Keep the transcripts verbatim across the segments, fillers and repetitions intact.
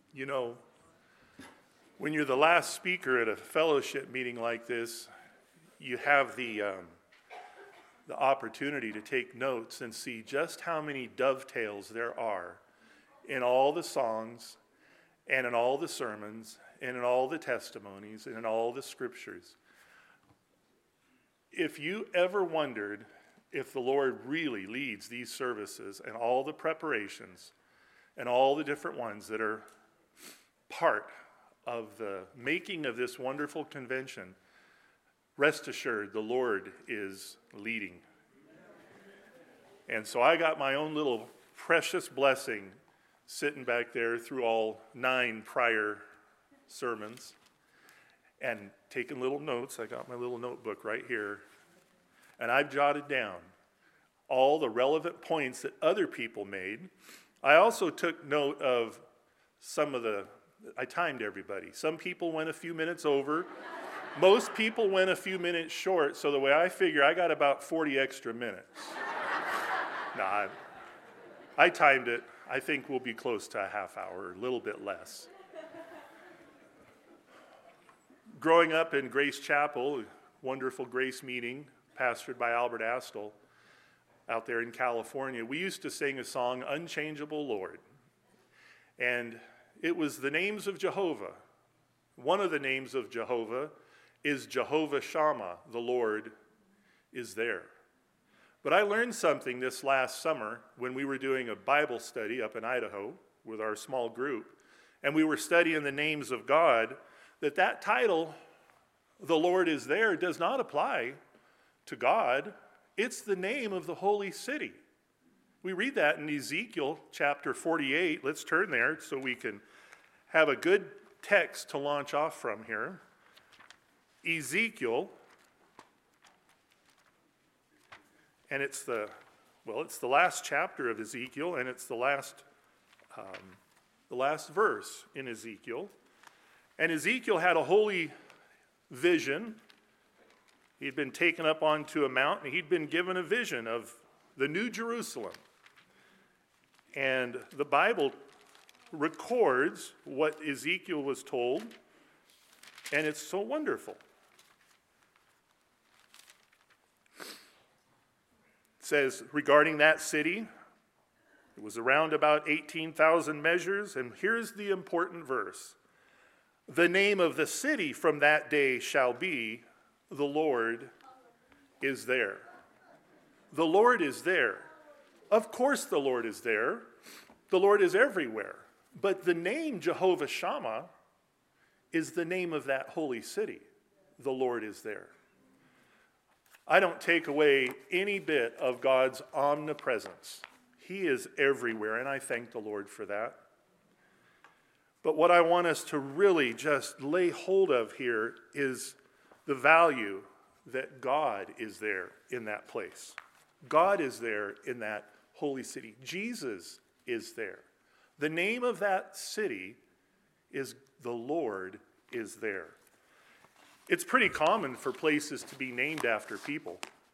You know, when you're the last speaker at a fellowship meeting like this, you have the um, the opportunity to take notes and see just how many dovetails there are in all the songs and in all the sermons and in all the testimonies and in all the scriptures. If you ever wondered if the Lord really leads these services and all the preparations and all the different ones that are part of the making of this wonderful convention, rest assured the Lord is leading. And so I got my own little precious blessing sitting back there through all nine prior sermons and taking little notes. I got my little notebook right here. And I've jotted down all the relevant points that other people made. I also took note of some of the, I timed everybody. Some people went a few minutes over. Most people went a few minutes short, so the way I figure, I got about forty extra minutes. no, I, I timed it. I think we'll be close to a half hour, a little bit less. Growing up in Grace Chapel, a wonderful Grace meeting, pastored by Albert Astle, out there in California, we used to sing a song, Unchangeable Lord. And it was the names of Jehovah. One of the names of Jehovah is Jehovah Shammah, the Lord is there. But I learned something this last summer when we were doing a Bible study up in Idaho with our small group, and we were studying the names of God, that that title, the Lord is there, does not apply to God. It's the name of the holy city. We read that in Ezekiel chapter forty-eight. Let's turn there so we can have a good text to launch off from here. Ezekiel, and it's the, well, it's the last chapter of Ezekiel, and it's the last, um, the last verse in Ezekiel. And Ezekiel had a holy vision. He'd been taken up onto a mountain. He'd been given a vision of the New Jerusalem. And the Bible records what Ezekiel was told, and it's so wonderful. It says, regarding that city, it was around about eighteen thousand measures, and here's the important verse. The name of the city from that day shall be, the Lord is there. The Lord is there. Of course the Lord is there. The Lord is everywhere. But the name Jehovah Shammah is the name of that holy city. The Lord is there. I don't take away any bit of God's omnipresence. He is everywhere, and I thank the Lord for that. But what I want us to really just lay hold of here is the value that God is there in that place. God is there in that holy city. Jesus is there. The name of that city is the Lord is there. It's pretty common for places to be named after people.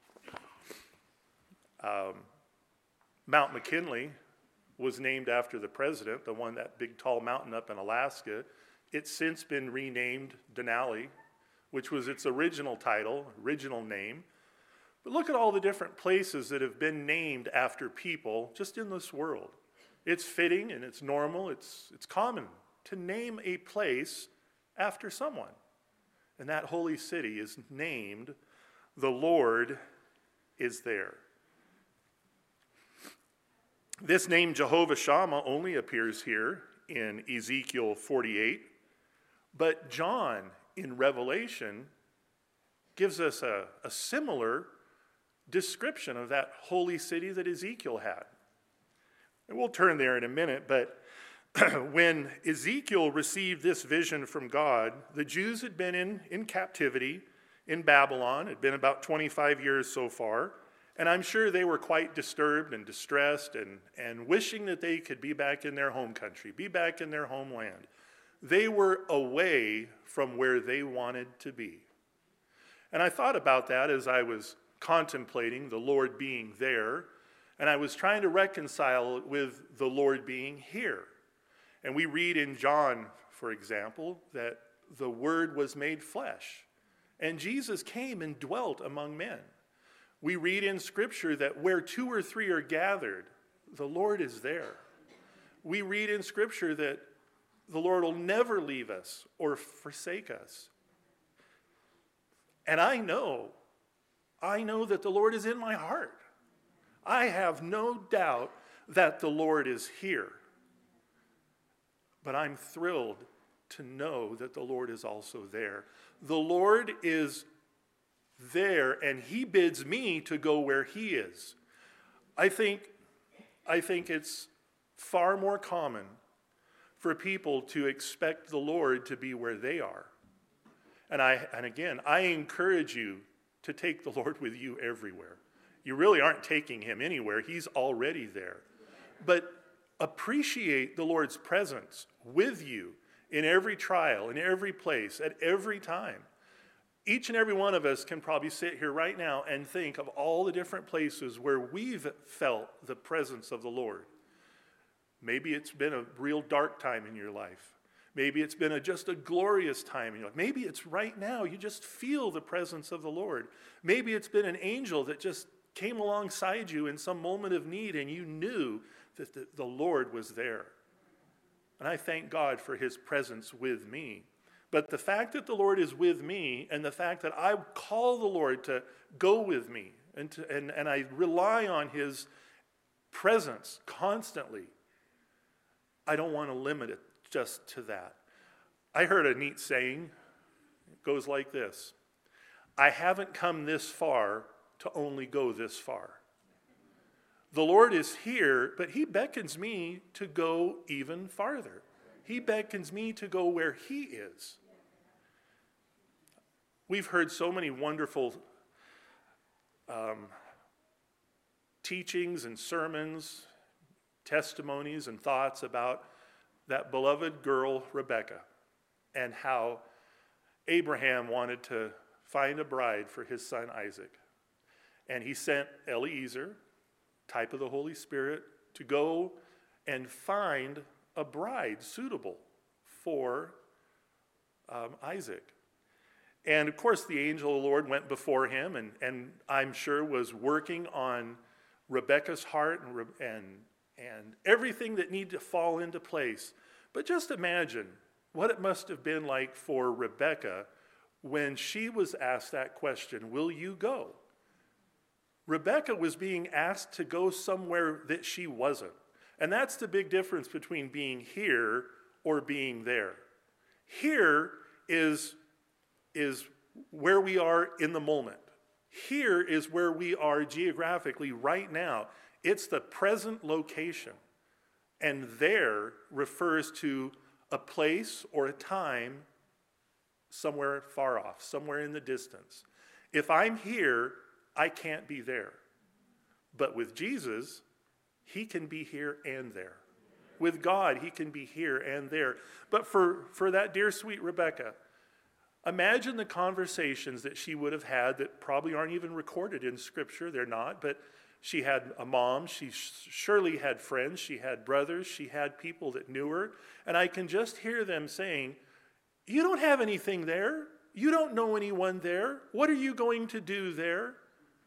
Um, Mount McKinley was named after the president, the one, that big tall mountain up in Alaska. It's since been renamed Denali, which was its original title, original name. But look at all the different places that have been named after people just in this world. It's fitting and it's normal, it's, it's common to name a place after someone. And that holy city is named, the Lord is there. This name Jehovah Shammah only appears here in Ezekiel forty-eight, but John in Revelation gives us a, a similar description of that holy city that Ezekiel had. And we'll turn there in a minute, but when Ezekiel received this vision from God, the Jews had been in, in captivity in Babylon. It had been about twenty-five years so far. And I'm sure they were quite disturbed and distressed and, and wishing that they could be back in their home country, be back in their homeland. They were away from where they wanted to be. And I thought about that as I was contemplating the Lord being there, and I was trying to reconcile it with the Lord being here. And we read in John, for example, that the Word was made flesh, and Jesus came and dwelt among men. We read in Scripture that where two or three are gathered, the Lord is there. We read in Scripture that the Lord will never leave us or forsake us. And I know, I know that the Lord is in my heart. I have no doubt that the Lord is here. But I'm thrilled to know that the Lord is also there. The Lord is there, and he bids me to go where he is. I think, I think it's far more common for people to expect the Lord to be where they are. And I, and again, I encourage you to take the Lord with you everywhere. You really aren't taking him anywhere. He's already there. But appreciate the Lord's presence with you in every trial, in every place, at every time. Each and every one of us can probably sit here right now and think of all the different places where we've felt the presence of the Lord. Maybe it's been a real dark time in your life. Maybe it's been a, just a glorious time in your life. Maybe it's right now. You just feel the presence of the Lord. Maybe it's been an angel that just came alongside you in some moment of need, and you knew that the, the Lord was there. And I thank God for his presence with me. But the fact that the Lord is with me, and the fact that I call the Lord to go with me, and, to, and, and I rely on his presence constantly, I don't want to limit it just to that. I heard a neat saying. It goes like this: I haven't come this far to only go this far. The Lord is here, but he beckons me to go even farther. He beckons me to go where he is. We've heard so many wonderful um, teachings and sermons, testimonies and thoughts about that beloved girl, Rebecca, and how Abraham wanted to find a bride for his son Isaac. And he sent Eliezer, type of the Holy Spirit, to go and find a bride suitable for um, Isaac. And of course, the angel of the Lord went before him, and, and I'm sure was working on Rebecca's heart and, and, and everything that needed to fall into place. But just imagine what it must have been like for Rebecca when she was asked that question, will you go? Rebecca was being asked to go somewhere that she wasn't. And that's the big difference between being here or being there. Here is, is where we are in the moment. Here is where we are geographically right now. It's the present location. And there refers to a place or a time somewhere far off, somewhere in the distance. If I'm here, I can't be there. But with Jesus, he can be here and there. With God, he can be here and there. But for, for that dear sweet Rebecca, imagine the conversations that she would have had that probably aren't even recorded in Scripture. They're not, but she had a mom. She surely had friends. She had brothers. She had people that knew her. And I can just hear them saying, you don't have anything there. You don't know anyone there. What are you going to do there?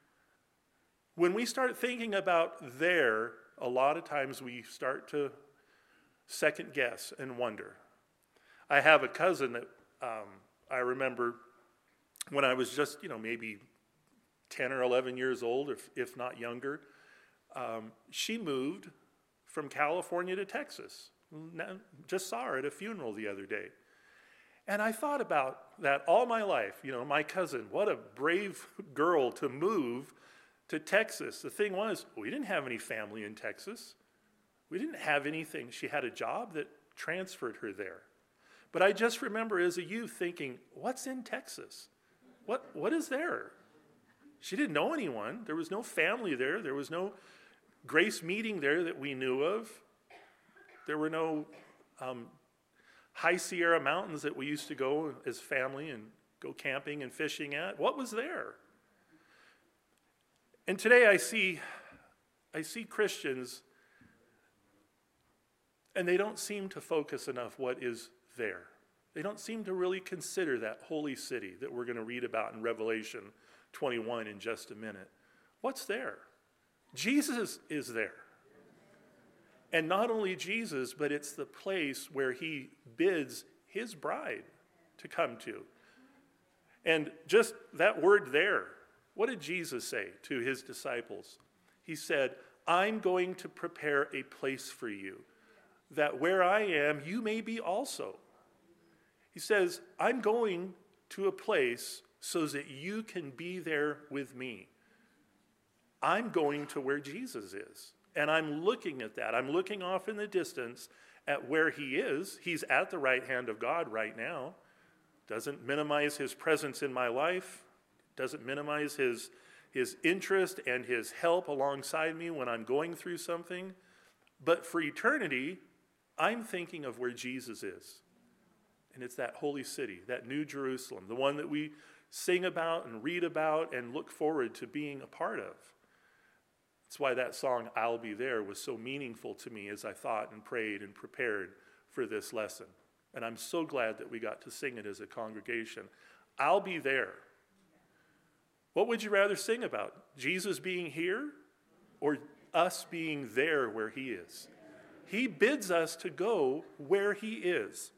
When we start thinking about there, a lot of times we start to second guess and wonder. I have a cousin that um, I remember when I was just, you know, maybe ten or eleven years old, if, if not younger. Um, she moved from California to Texas. Just saw her at a funeral the other day. And I thought about that all my life. You know, my cousin, what a brave girl to move to Texas. The thing was, we didn't have any family in Texas. We didn't have anything. She had a job that transferred her there. But I just remember as a youth thinking, what's in Texas? What what is there? She didn't know anyone. There was no family there. There was no Grace meeting there that we knew of. There were no um, High Sierra Mountains that we used to go as family and go camping and fishing at. What was there? And today I see, I see Christians, And they don't seem to focus enough what is there. They don't seem to really consider that holy city that we're going to read about in Revelation twenty-one in just a minute. What's there? Jesus is there. And not only Jesus, but it's the place where he bids his bride to come to. And just that word there, what did Jesus say to his disciples? He said, I'm going to prepare a place for you, that where I am, you may be also. He says, I'm going to a place so that you can be there with me. I'm going to where Jesus is. And I'm looking at that. I'm looking off in the distance at where he is. He's at the right hand of God right now. Doesn't minimize his presence in my life. Doesn't minimize his, his interest and his help alongside me when I'm going through something. But for eternity, I'm thinking of where Jesus is. And it's that holy city, that New Jerusalem, the one that we sing about and read about and look forward to being a part of. That's why that song, I'll Be There, was so meaningful to me as I thought and prayed and prepared for this lesson. And I'm so glad that we got to sing it as a congregation. I'll be there. What would you rather sing about? Jesus being here or us being there where he is? He bids us to go where he is.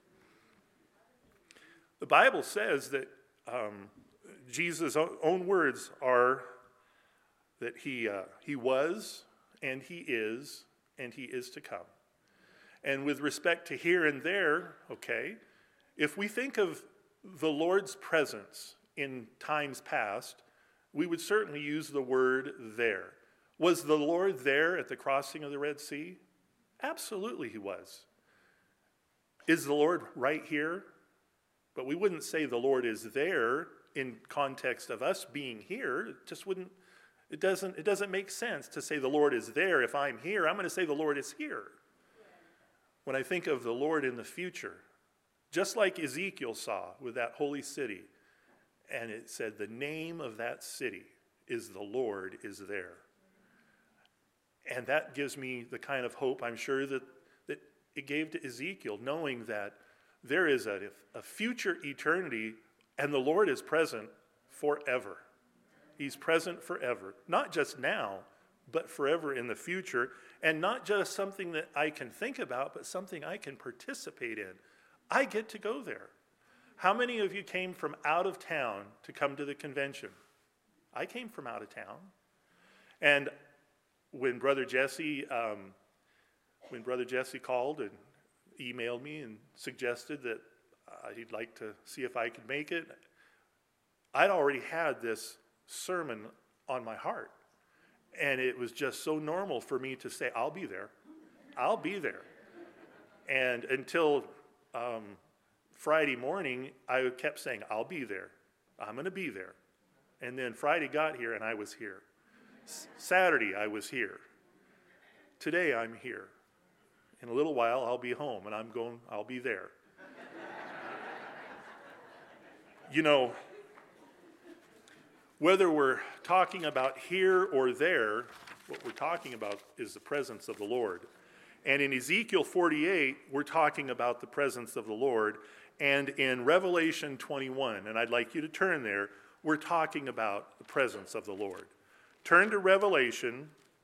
The Bible says that um, Jesus' own words are that he, uh, he was, and he is, and he is to come. And with respect to here and there, okay, if we think of the Lord's presence in times past, we would certainly use the word there. Was the Lord there at the crossing of the Red Sea? Absolutely he was. Is the Lord right here? But we wouldn't say the Lord is there in context of us being here. It just wouldn't, it doesn't, it doesn't make sense to say the Lord is there. If I'm here, I'm going to say the Lord is here. When I think of the Lord in the future, just like Ezekiel saw with that holy city, and it said the name of that city is the Lord is there. And that gives me the kind of hope I'm sure that, that it gave to Ezekiel, knowing that there is a, a future eternity and the Lord is present forever. He's present forever. Not just now, but forever in the future. And not just something that I can think about, but something I can participate in. I get to go there. How many of you came from out of town to come to the convention? I came from out of town. And when Brother Jesse, um, when Brother Jesse called and emailed me and suggested that uh, he'd like to see if I could make it, I'd already had this sermon on my heart. And it was just so normal for me to say, I'll be there. I'll be there. And until um, Friday morning, I kept saying, I'll be there. I'm going to be there. And then Friday got here and I was here. S- Saturday, I was here. Today, I'm here. In a little while, I'll be home and I'm going, I'll be there. You know, whether we're talking about here or there, what we're talking about is the presence of the Lord. And in Ezekiel forty-eight, we're talking about the presence of the Lord. And in Revelation twenty-one, and I'd like you to turn there, we're talking about the presence of the Lord. Turn to Revelation,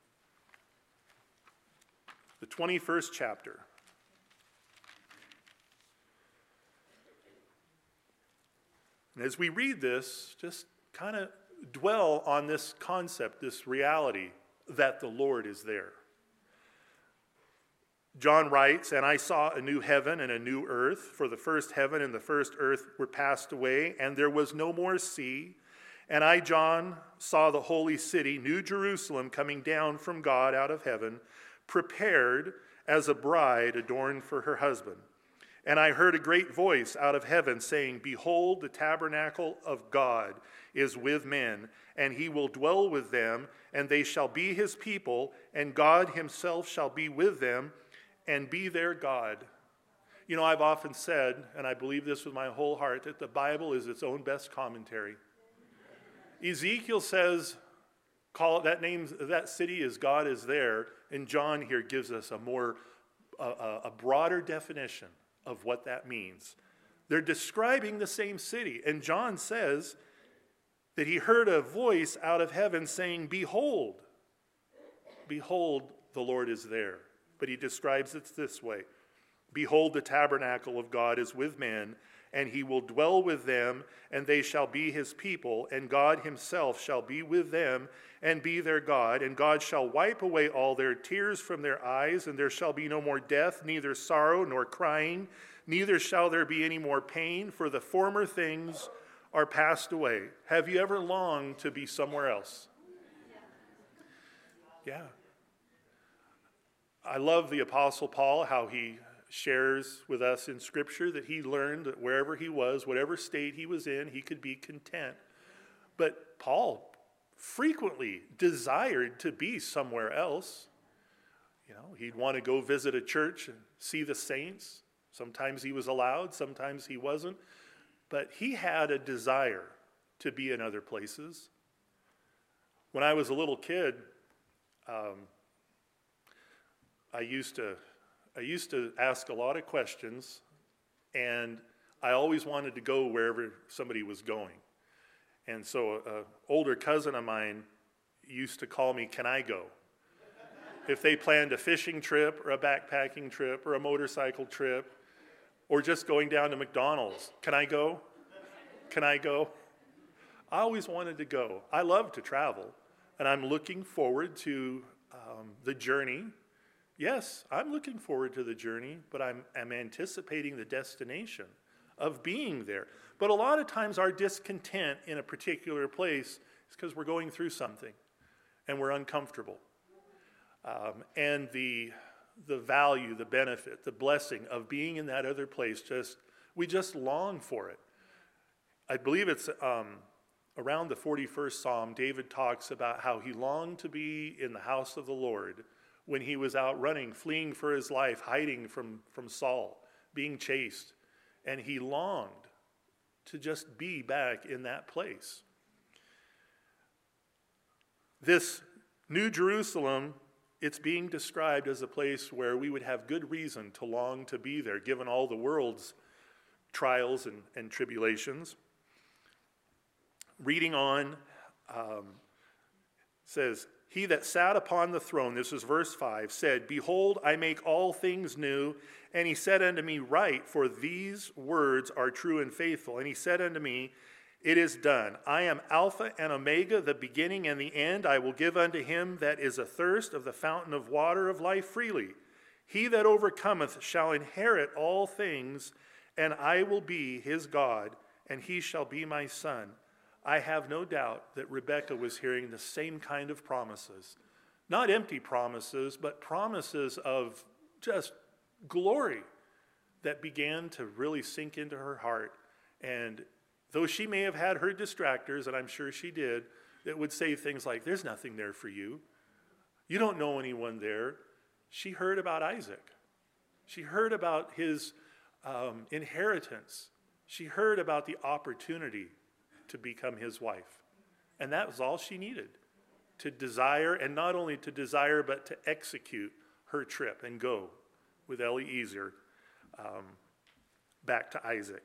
the twenty-first chapter. And as we read this, just kind of dwell on this concept, this reality that the Lord is there. John writes, and I saw a new heaven and a new earth, for the first heaven and the first earth were passed away, and there was no more sea. And I, John, saw the holy city, New Jerusalem, coming down from God out of heaven, prepared as a bride adorned for her husband. And I heard a great voice out of heaven saying, Behold, the tabernacle of God is with men, and he will dwell with them, and they shall be his people, and God himself shall be with them, and be their God. You know, I've often said, and I believe this with my whole heart, that the Bible is its own best commentary. Ezekiel says, call it that name, that city is God is there, and John here gives us a more a, a broader definition of what that means. They're describing the same city. And John says that he heard a voice out of heaven saying, "Behold, behold, the Lord is there." But he describes it this way: "Behold, the tabernacle of God is with men, and he will dwell with them, and they shall be his people, and God himself shall be with them and be their God, and God shall wipe away all their tears from their eyes, and there shall be no more death, neither sorrow nor crying, neither shall there be any more pain, for the former things are passed away." Have you ever longed to be somewhere else? Yeah. I love the Apostle Paul, how he shares with us in Scripture that he learned that wherever he was, whatever state he was in, he could be content. But Paul frequently desired to be somewhere else. You know, he'd want to go visit a church and see the saints. Sometimes he was allowed, sometimes he wasn't. But he had a desire to be in other places. When I was a little kid, um, I used to I used to ask a lot of questions, and I always wanted to go wherever somebody was going. And so an older cousin of mine used to call me, "Can I go?" If they planned a fishing trip or a backpacking trip or a motorcycle trip or just going down to McDonald's, "Can I go? Can I go?" I always wanted to go. I love to travel, and I'm looking forward to um, the journey. Yes, I'm looking forward to the journey, but I'm, I'm anticipating the destination of being there. But a lot of times our discontent in a particular place is because we're going through something and we're uncomfortable. Um, and the, the value, the benefit, the blessing of being in that other place, just we just long for it. I believe it's um, around the forty-first Psalm, David talks about how he longed to be in the house of the Lord when he was out running, fleeing for his life, hiding from, from Saul, being chased. And he longed to just be back in that place. This New Jerusalem, it's being described as a place where we would have good reason to long to be there, given all the world's trials and, and tribulations. Reading on, um, says, "He that sat upon the throne," this is verse five, "said, Behold, I make all things new. And he said unto me, Write, for these words are true and faithful. And he said unto me, It is done. I am Alpha and Omega, the beginning and the end. I will give unto him that is athirst of the fountain of water of life freely. He that overcometh shall inherit all things, and I will be his God, and he shall be my son." I have no doubt that Rebekah was hearing the same kind of promises. Not empty promises, but promises of just glory that began to really sink into her heart. And though she may have had her distractors, and I'm sure she did, that would say things like, "There's nothing there for you. You don't know anyone there." She heard about Isaac. She heard about his um, inheritance. She heard about the opportunity to become his wife. And that was all she needed, to desire, and not only to desire, but to execute her trip and go with Eliezer um, back to Isaac.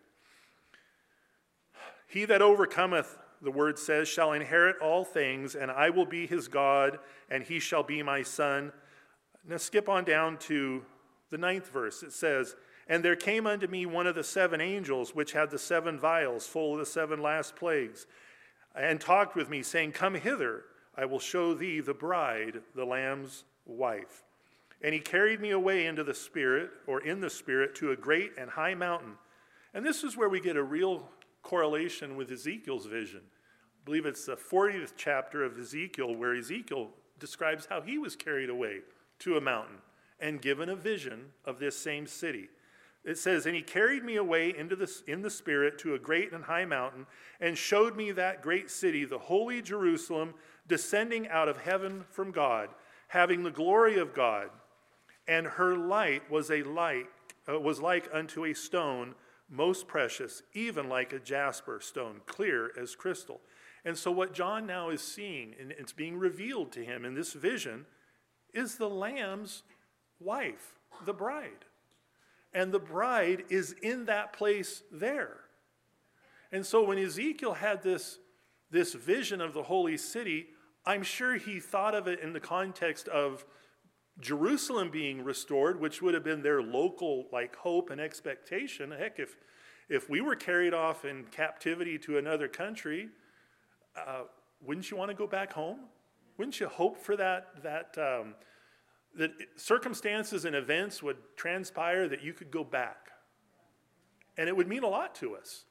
"He that overcometh," the word says, "shall inherit all things, and I will be his God, and he shall be my son." Now skip on down to the ninth verse. It says, "And there came unto me one of the seven angels, which had the seven vials full of the seven last plagues, and talked with me, saying, Come hither, I will show thee the bride, the Lamb's wife. And he carried me away into the Spirit, or in the Spirit, to a great and high mountain." And this is where we get a real correlation with Ezekiel's vision. I believe it's the fortieth chapter of Ezekiel, where Ezekiel describes how he was carried away to a mountain and given a vision of this same city. It says, "And he carried me away into the, in the Spirit to a great and high mountain, and showed me that great city, the holy Jerusalem, descending out of heaven from God, having the glory of God. And her light was a light uh, was like unto a stone most precious, even like a jasper stone, clear as crystal." And so what John now is seeing, and it's being revealed to him in this vision, is the Lamb's wife. the bride. And the bride is in that place there. And so when Ezekiel had this, this vision of the holy city, I'm sure he thought of it in the context of Jerusalem being restored, which would have been their local like hope and expectation. Heck, if, if we were carried off in captivity to another country, uh, wouldn't you want to go back home? Wouldn't you hope for that, that, um, that circumstances and events would transpire that you could go back? And it would mean a lot to us.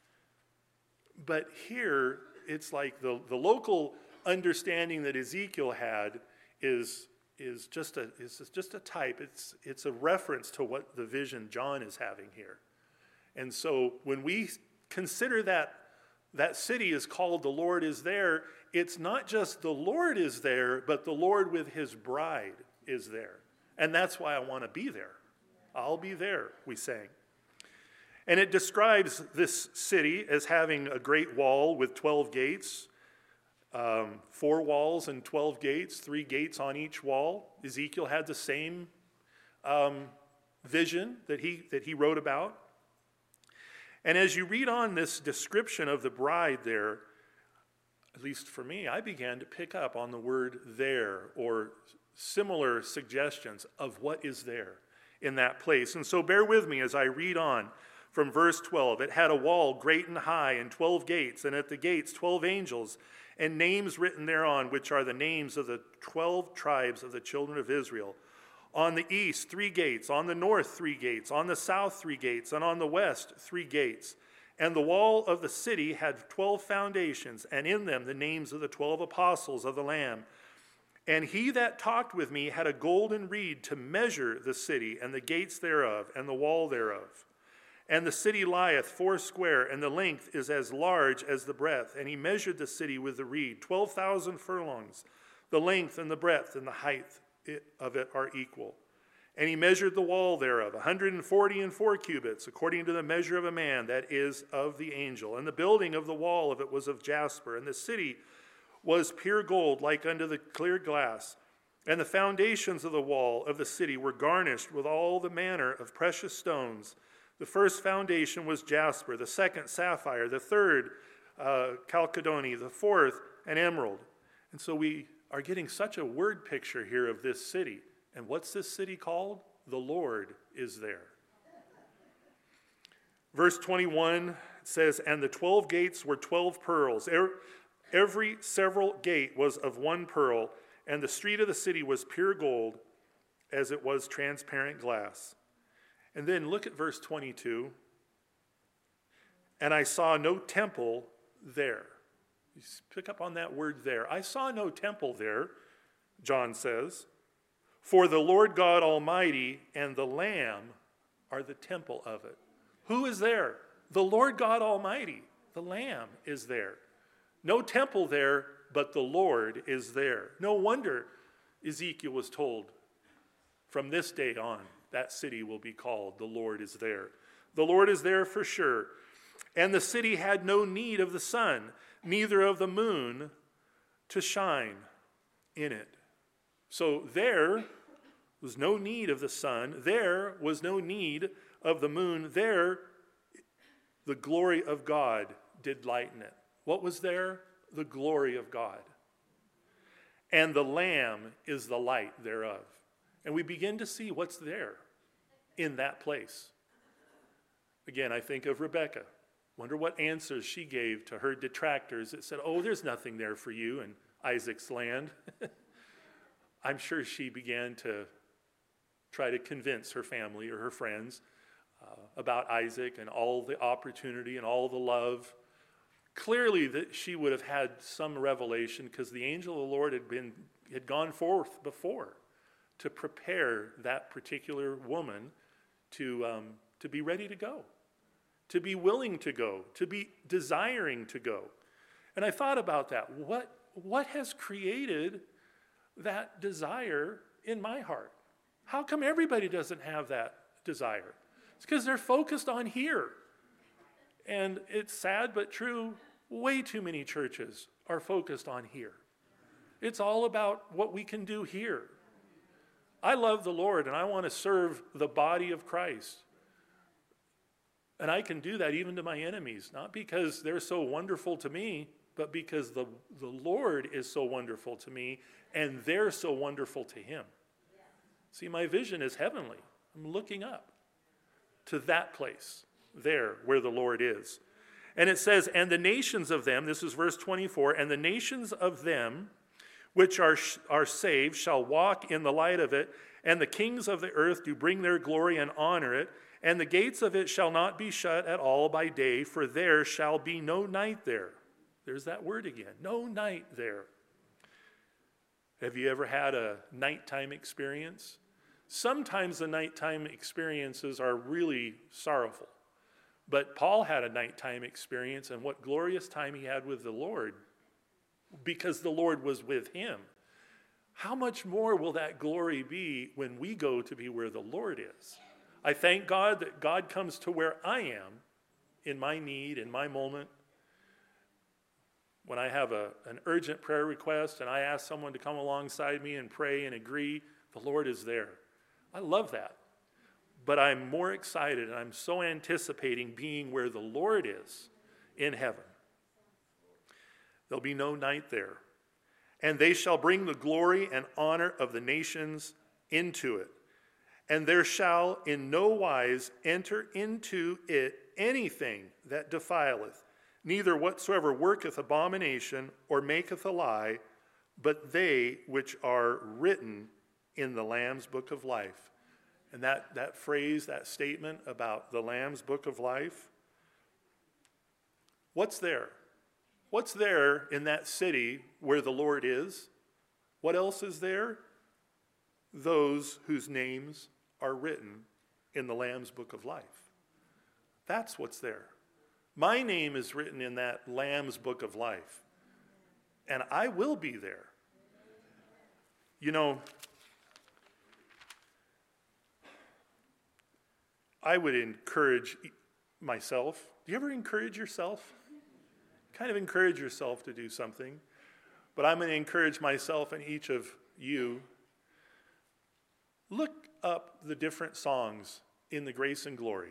But here, it's like the, the local understanding that Ezekiel had is, is, just a, is just a type. It's, it's a reference to what the vision John is having here. And so when we consider that that city is called the Lord is there, it's not just the Lord is there, but the Lord with his bride is there. And that's why I want to be there. I'll be there, we sang. And it describes this city as having a great wall with twelve gates, um, four walls and twelve gates, three gates on each wall. Ezekiel had the same um, vision that he, that he wrote about. And as you read on this description of the bride there, at least for me, I began to pick up on the word there or similar suggestions of what is there in that place. And so bear with me as I read on from verse twelve. It had a wall great and high and twelve gates, and at the gates twelve angels, and names written thereon, which are the names of the twelve tribes of the children of Israel. On the east, three gates. On the north, three gates. On the south, three gates. And on the west, three gates. And the wall of the city had twelve foundations, and in them the names of the twelve apostles of the Lamb. And he that talked with me had a golden reed to measure the city, and the gates thereof, and the wall thereof. And the city lieth foursquare, and the length is as large as the breadth. And he measured the city with the reed, twelve thousand furlongs. The length and the breadth and the height of it are equal. And he measured the wall thereof, a hundred and forty and four cubits, according to the measure of a man, that is of the angel. And the building of the wall of it was of jasper, and the city was pure gold, like unto the clear glass. And the foundations of the wall of the city were garnished with all the manner of precious stones. The first foundation was jasper, the second sapphire, the third uh, chalcedony, the fourth an emerald. And so we are getting such a word picture here of this city. And what's this city called? The Lord is there. Verse twenty-one says, and the twelve gates were twelve pearls. Every several gate was of one pearl, and the street of the city was pure gold, as it was transparent glass. And then look at verse twenty-two. And I saw no temple there. You pick up on that word there. I saw no temple there, John says. For the Lord God Almighty and the Lamb are the temple of it. Who is there? The Lord God Almighty. The Lamb is there. No temple there, but the Lord is there. No wonder Ezekiel was told, from this day on, that city will be called the Lord is there. The Lord is there for sure. And the city had no need of the sun, neither of the moon to shine in it. So there was no need of the sun. There was no need of the moon. There, the glory of God did lighten it. What was there? The glory of God. And the Lamb is the light thereof. And we begin to see what's there in that place. Again, I think of Rebekah. Wonder what answers she gave to her detractors that said, oh, there's nothing there for you in Isaac's land. I'm sure she began to try to convince her family or her friends uh, about Isaac and all the opportunity and all the love. Clearly that she would have had some revelation because the angel of the Lord had been had gone forth before to prepare that particular woman to, um, to be ready to go, to be willing to go, to be desiring to go. And I thought about that. What, what has created that desire in my heart? How come everybody doesn't have that desire? It's because they're focused on here. And it's sad but true, way too many churches are focused on here. It's all about what we can do here. I love the Lord and I want to serve the body of Christ. And I can do that even to my enemies, not because they're so wonderful to me, but because the, the Lord is so wonderful to me and they're so wonderful to him. See, my vision is heavenly. I'm looking up to that place there where the Lord is. And it says, and the nations of them, this is verse twenty-four, and the nations of them which are, are saved shall walk in the light of it, and the kings of the earth do bring their glory and honor it, and the gates of it shall not be shut at all by day, for there shall be no night there. There's that word again, no night there. Have you ever had a nighttime experience? Sometimes the nighttime experiences are really sorrowful. But Paul had a nighttime experience, and what glorious time he had with the Lord, because the Lord was with him. How much more will that glory be when we go to be where the Lord is? I thank God that God comes to where I am in my need, in my moment. When I have a, an urgent prayer request and I ask someone to come alongside me and pray and agree, the Lord is there. I love that. But I'm more excited and I'm so anticipating being where the Lord is in heaven. There'll be no night there. And they shall bring the glory and honor of the nations into it. And there shall in no wise enter into it anything that defileth, neither whatsoever worketh abomination or maketh a lie, but they which are written in the Lamb's book of life. And that, that phrase, that statement about the Lamb's book of life, what's there? What's there in that city where the Lord is? What else is there? Those whose names are written in the Lamb's book of life. That's what's there. My name is written in that Lamb's book of life. And I will be there. You know, I would encourage myself. Do you ever encourage yourself? Kind of encourage yourself to do something. But I'm going to encourage myself and each of you. Look up the different songs in the Grace and Glory.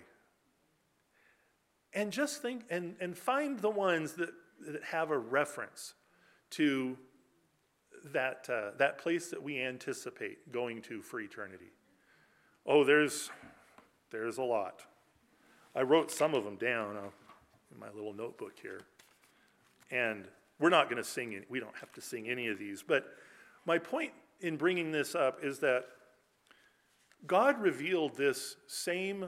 And just think and, and find the ones that, that have a reference to that, uh, that place that we anticipate going to for eternity. Oh, there's, there's a lot. I wrote some of them down uh, in my little notebook here. And we're not going to sing it. We don't have to sing any of these. But my point in bringing this up is that God revealed this same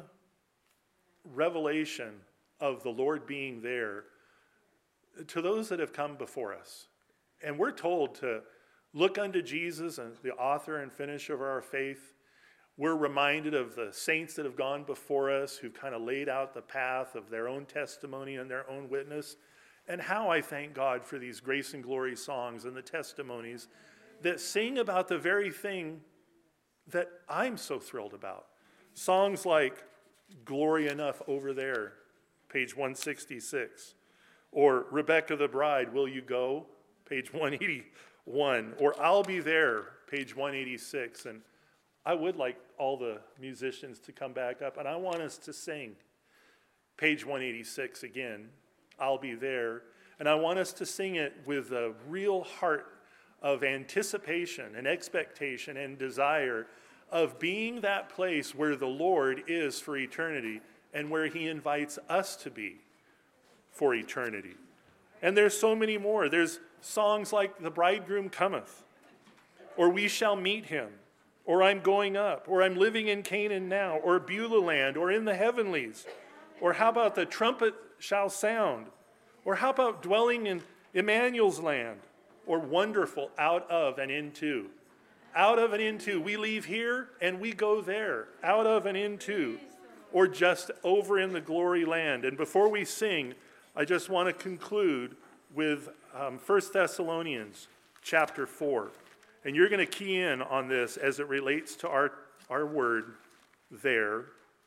revelation of the Lord being there to those that have come before us. And we're told to look unto Jesus, and the author and finisher of our faith. We're reminded of the saints that have gone before us, who've kind of laid out the path of their own testimony and their own witness. And how I thank God for these Grace and Glory songs and the testimonies that sing about the very thing that I'm so thrilled about. Songs like Glory Enough Over There, page one sixty-six. Or Rebecca the Bride, Will You Go, page one eighty-one. Or I'll Be There, page one eighty-six. And I would like all the musicians to come back up, and I want us to sing page one eighty-six again. I'll Be There. And I want us to sing it with a real heart of anticipation and expectation and desire of being that place where the Lord is for eternity and where he invites us to be for eternity. And there's so many more. There's songs like The Bridegroom Cometh, or We Shall Meet Him, or I'm Going Up, or I'm Living in Canaan Now, or Beulah Land, or In the Heavenlies. Or how about The Trumpet Shall Sound? Or how about Dwelling in Emmanuel's Land? Or Wonderful, Out of and Into. Out of and into. We leave here and we go there. Out of and into. Or just over in the glory land. And before we sing, I just want to conclude with um, First Thessalonians chapter four. And you're going to key in on this as it relates to our, our word there.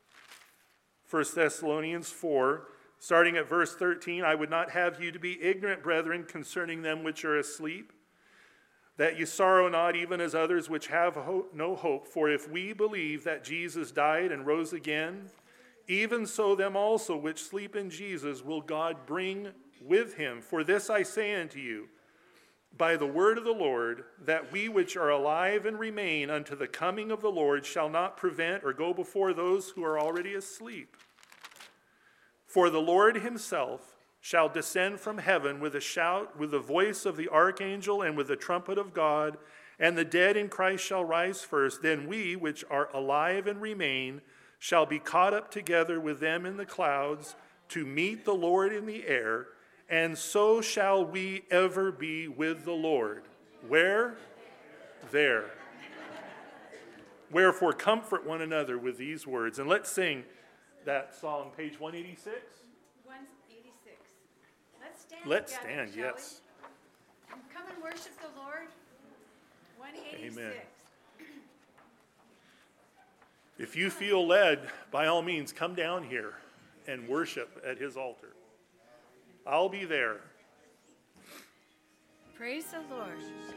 First Thessalonians four, starting at verse thirteen, I would not have you to be ignorant, brethren, concerning them which are asleep, that ye sorrow not even as others which have hope, no hope. For if we believe that Jesus died and rose again, even so them also which sleep in Jesus will God bring with him. For this I say unto you, by the word of the Lord, that we which are alive and remain unto the coming of the Lord shall not prevent or go before those who are already asleep. For the Lord himself shall descend from heaven with a shout, with the voice of the archangel, and with the trumpet of God, and the dead in Christ shall rise first. Then we, which are alive and remain, shall be caught up together with them in the clouds to meet the Lord in the air, and so shall we ever be with the Lord. Where? There. Wherefore comfort one another with these words. And let's sing that song, page one eighty-six. one eighty-six. Let's stand Let's together, stand, shall yes. we? And come and worship the Lord. one eighty-six. Amen. If you feel led, by all means, come down here and worship at his altar. I'll be there. Praise the Lord.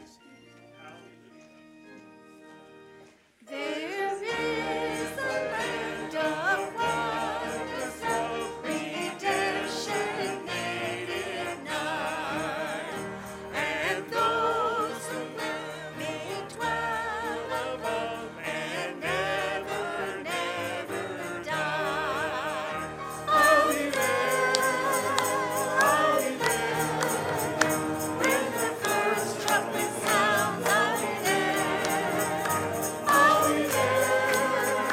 There is a land of wonders of redemption needed none, and those who will may dwell above and never, never die. I'll be there, I'll be there, when the first trumpet sounds, I'll be there. I'll be there.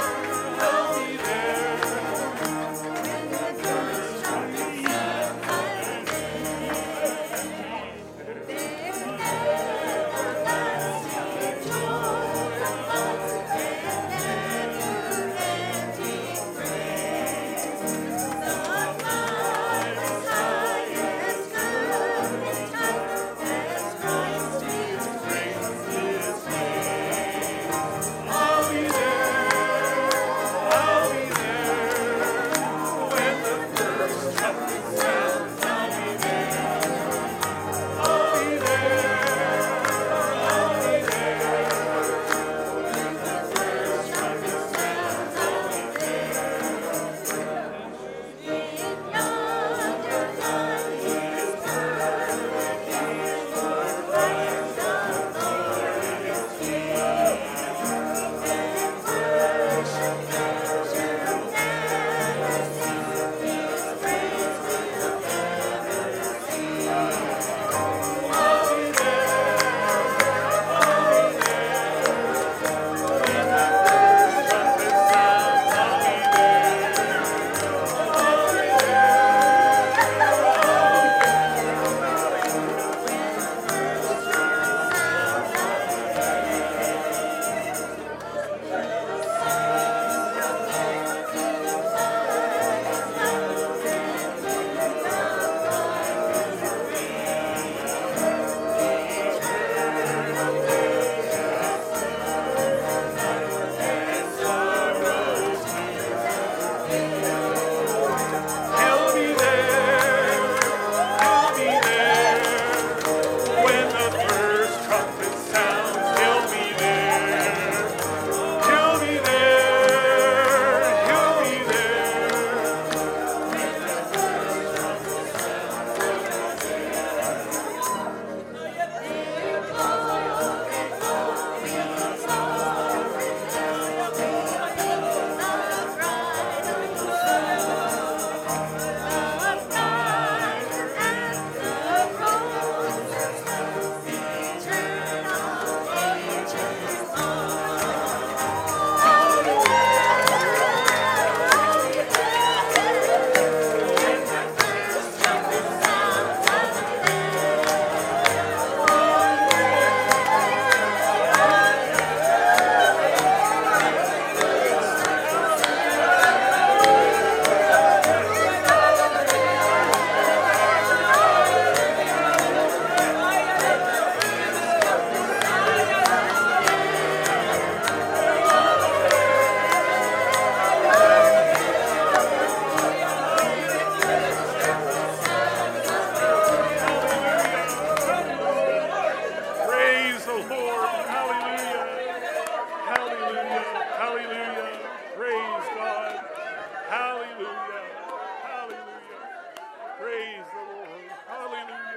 Lord. Hallelujah.